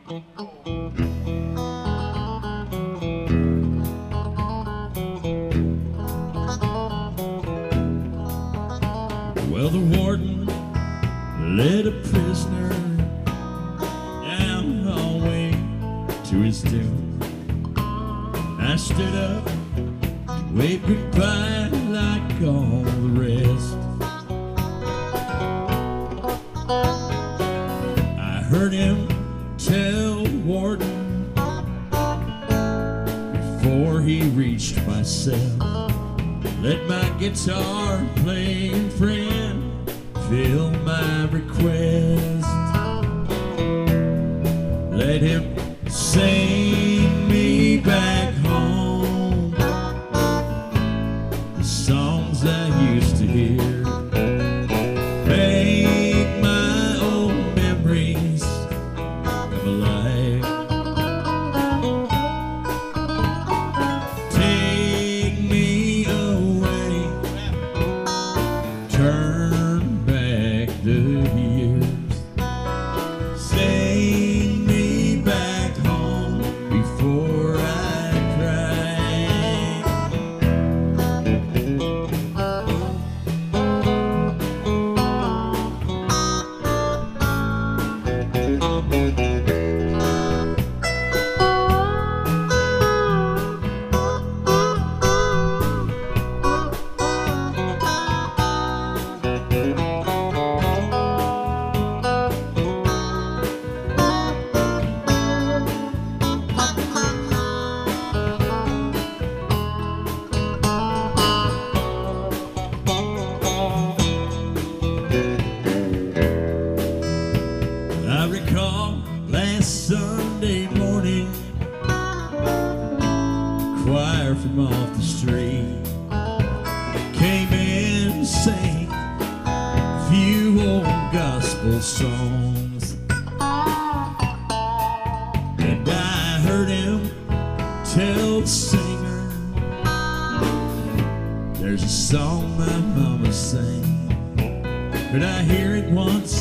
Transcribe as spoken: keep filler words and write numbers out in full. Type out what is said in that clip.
Well, the warden led a prisoner down the hallway to his doom. I stood up, waved goodbye like all the rest. I heard him tell the warden before he reached my cell, let my guitar playing friend fill my request. Let him sing me back home the songs I used to hear, make my old memories come alive. Take me away, turn back the years, sing me back home before I cry. I recall last Sunday morning, choir from off the street came in and sang a few old gospel songs, and I heard him tell the singer, there's a song my mama sang. Could I hear it once